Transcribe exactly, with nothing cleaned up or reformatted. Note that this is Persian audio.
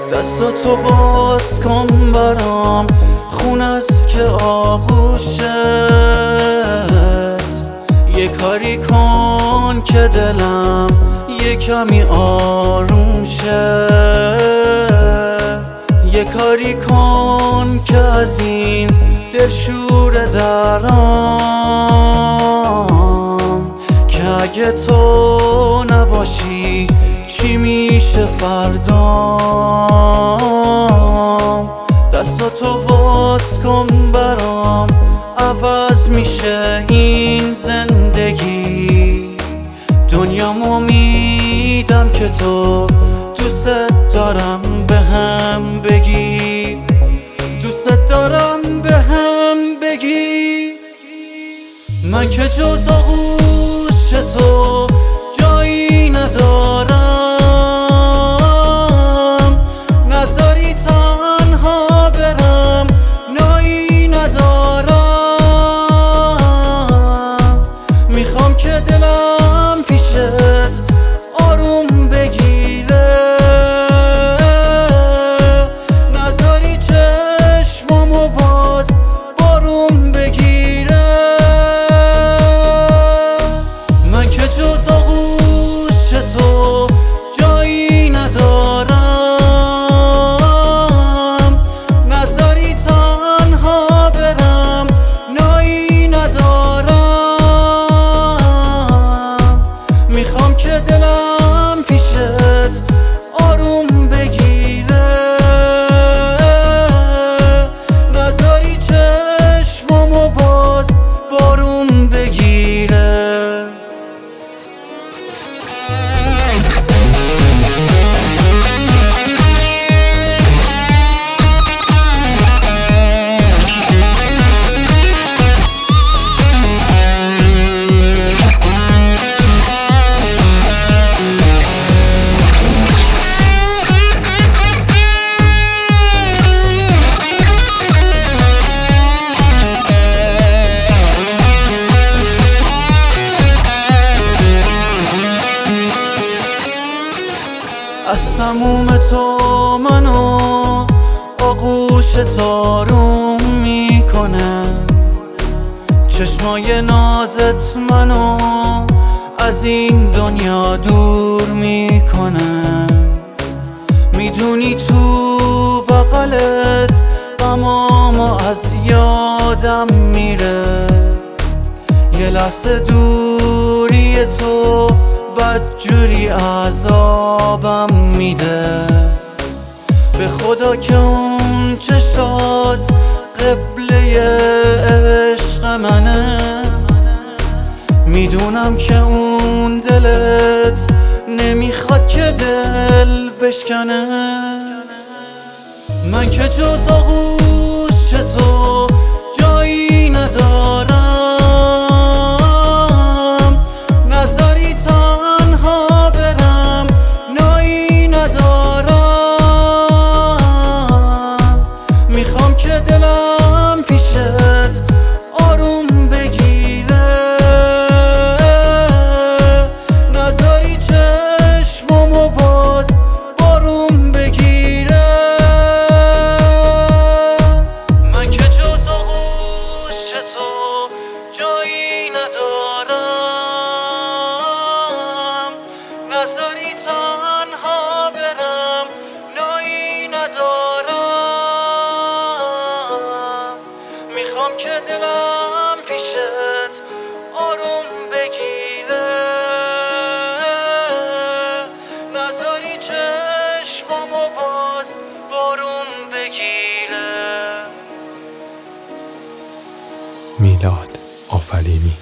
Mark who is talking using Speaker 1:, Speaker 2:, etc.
Speaker 1: دستاتو باز کن برام، خون است که آغوشت. یه کاری کن که دلم یه کمی آروم شه. یه کاری کن که از این دلشور درام، که اگه تو نباشی چی میشه فردام. دستاتو باز کن برام، عوض میشه این زندگی. دنیامو میدم که تو دوست دارم به هم بگی، دوست دارم به هم بگی. من که جز آغوش تو جایی ندارم، نذاری تنها برم نایی ندارم. میخوام که دلم پیشت آروم بگیره، نذاری چشمامو باز بارون بگیره. من که جز آغوش تو جایی ندارم، نذاری تنها برم نایی ندارم. میخوام که دلم پیشت آروم بگیره، نذاری چشمامو باز بارون بگیره. از تموم تو منو آغوش آروم میکنه، چشمای نازت منو از این دنیا دور میکنه. میدونی تو بغلت غمامو از یادم میره، یه لحظه دوری تو بدجوری عذابم میده. به خدا که اون چشات قبله عشق منه، میدونم که اون دلت نمیخواد که دل بشکنه. من که جز آغوش تو جایی ندارم، نذاری تنها برم نایی ندارم. میخوام که دلم پیشت آروم بگیره، نذاری چشمامو باز بارون بگیره. من که جز آغوش تو جایی ندارم، نذاری تنها برم نایی ندارم. میخوام که دلم پیشت آروم بگیره، نذاری چشمامو باز بارون بگیره.
Speaker 2: میلاد آفرینی.